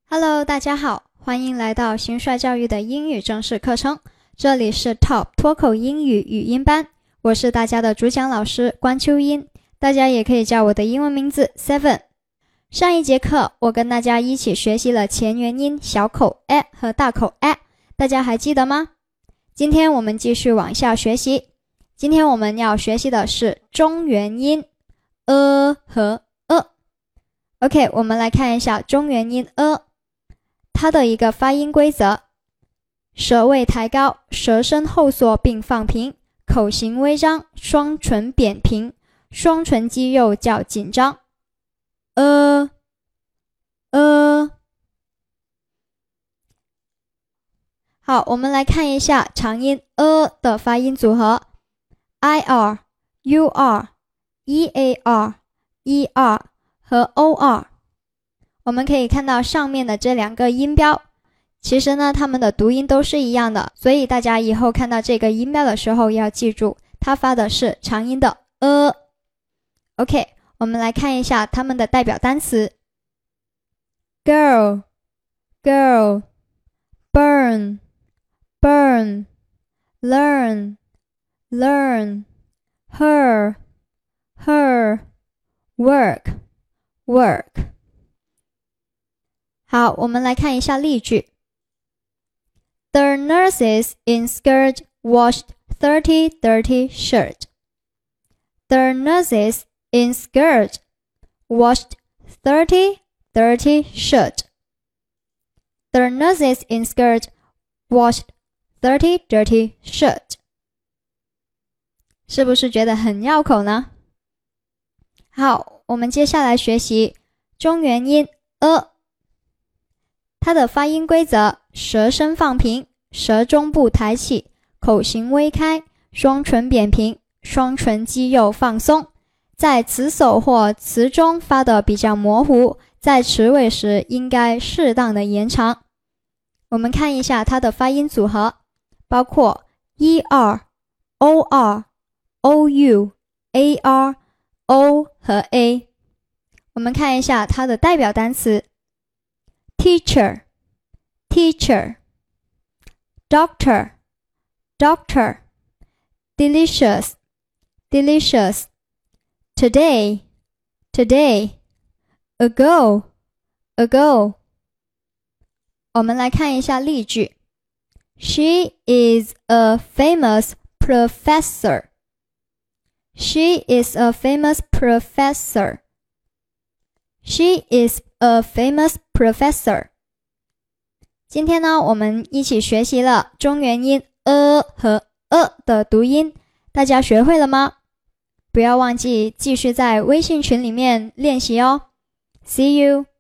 Hello， 大家好，欢迎来到新帅教育的英语正式课程，这里是 Top 脱口英语语音班，我是大家的主讲老师关秋英，大家也可以叫我的英文名字 Seven。上一节课我跟大家一起学习了前元音小口 a 和大口 a， 大家还记得吗？今天我们继续往下学习，今天我们要学习的是中元音和OK， 我们来看一下中元音它的一个发音规则：舌位抬高，舌身后缩并放平，口型微张，双唇扁平，双唇肌肉较紧张。好，我们来看一下长音的发音组合 IR、UR、EAR、ER 和 OR。我们可以看到上面的这两个音标，其实呢它们的读音都是一样的，所以大家以后看到这个音标的时候要记住它发的是长音的OK， 我们来看一下它们的代表单词 Girl Girl Burn Burn Learn Learn Her Her Work Work。好，我们来看一下例句。The nurses in skirt washed 30 dirty shirt. The nurses in skirt washed 30 dirty shirt. The nurses in skirt washed 30 dirty shirt. 是不是觉得很绕口呢？好，我们接下来学习中元音它的发音规则：舌身放平，舌中部抬起，口型微开，双唇扁平，双唇肌肉放松。在词首或词中发的比较模糊，在词尾时应该适当的延长。我们看一下它的发音组合，包括 ER、OR、OU、AR、O 和 A。我们看一下它的代表单词Teacher, teacher, doctor, doctor, delicious, delicious, today, today, ago, ago。我们来看一下例句。She is a famous professor. She is a famous professor. She is a famous professor。 今天呢，我们一起学习了中元音和的读音，大家学会了吗？不要忘记继续在微信群里面练习哦。See you!